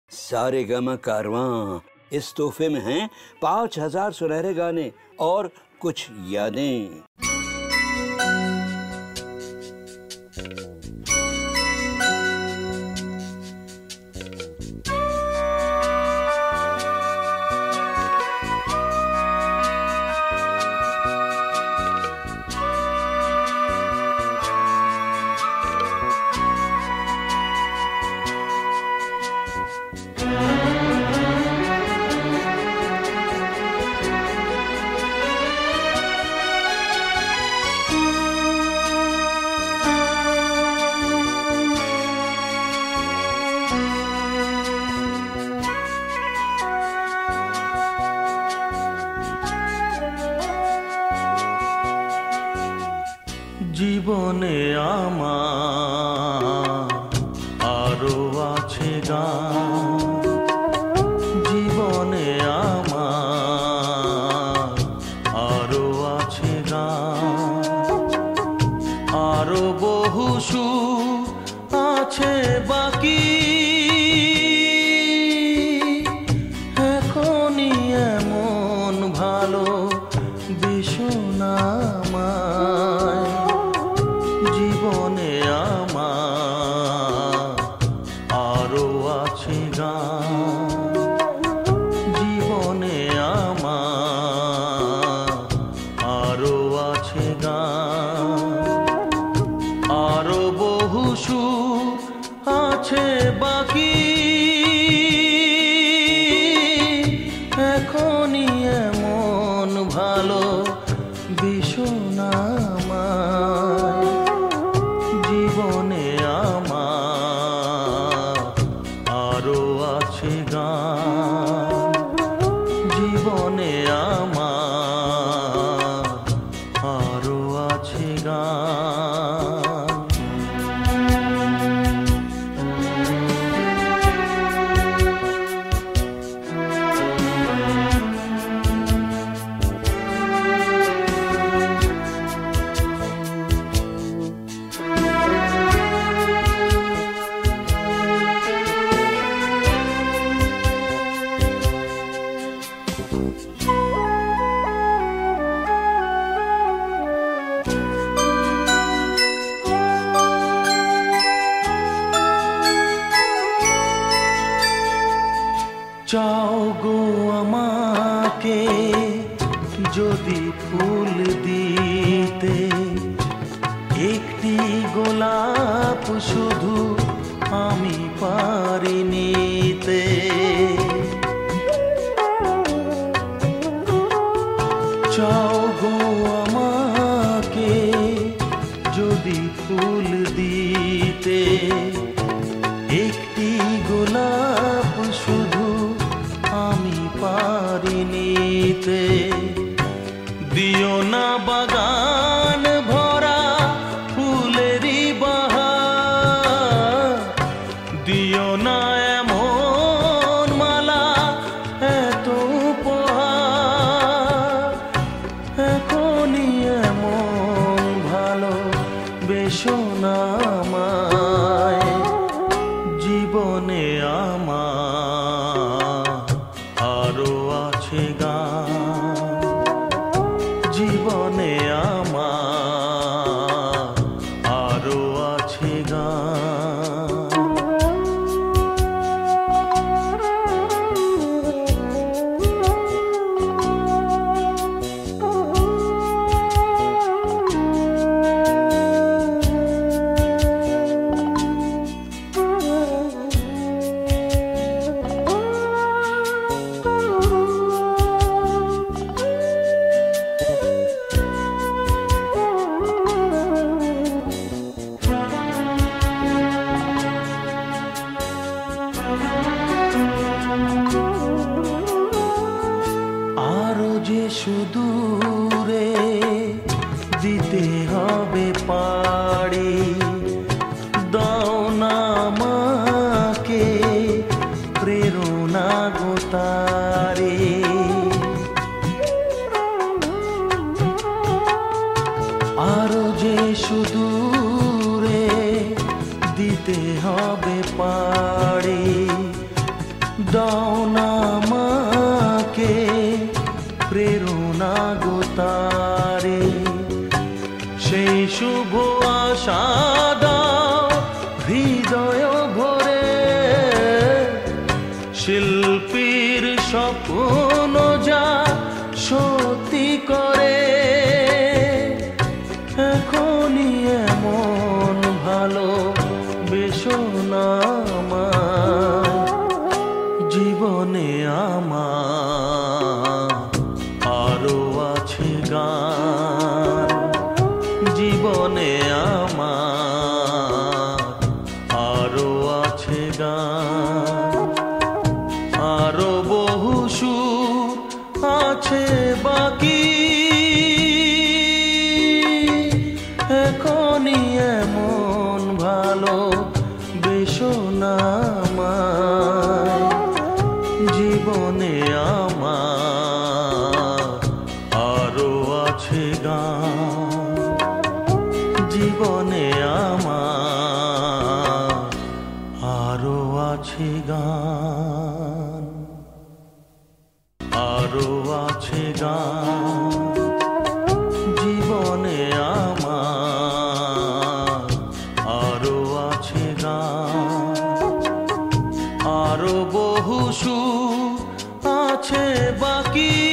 सारे गमा कारवां। इस तोहफे में हैं 5000 सुनहरे गाने और कुछ यादें। জীবনে আমার আরো আছে গান, জীবনে আমার আরো আছে গান, আরো বহু সুর আছে বাকি, এখনই এমন ভালো বেশনা জীবনে আমার আরো আছে গান, জীবনে আমার আরো আছে গান, আরো বহু সুর আছে বাকি, এখনই এমন ভালো বেশনা জীবনে আমার আরো আছে গান, জীবনে আমার আরো আছে গান। চাও গো আমাকে যদি ফুল দিতে, একটি গোলাপ শুধু আমি পারি নিতে, চাও গো আমাকে যদি ফুল দিতে, একটি গোলাপ শুধু আমি পারি নিতে, দিও না বাগান ভরা ফুলেরই বাহার, দিও না এমন মালা এত উপহার, এখনই এমন ভালো বেশনা আমায়, জীবনে আমার আরো আছে গান, জীবনে আমার আরো আছে গান। সুদূরে দিতে হবে পাড়ি, দাও না আমাকে প্রেরণা গো তারে, আরো যে সুদূরে দিতে হবে পাড়ি, দাও না আমাকে প্রেরণা গো তারে, সেই শুভ আশা দাও হৃদয় ভরে, শিল্পীর স্বপ্ন যা সত্যি করে। এখনই এমন ভালো বেশো না আমায়, জীবনে আমার আরো আছে গান, জীবনে আমার আরো আছে গান, আরো বহু সুর আছে বাকি। এখনই এমন ভালো বেশো না আমায়, জীবনে আমার আরো আছে গান, জীবনে আমার আরো আছে গান, আরো আছে গান, জীবনে আমার আরো আছে গান, আরো বহু সুর আছে বাকি।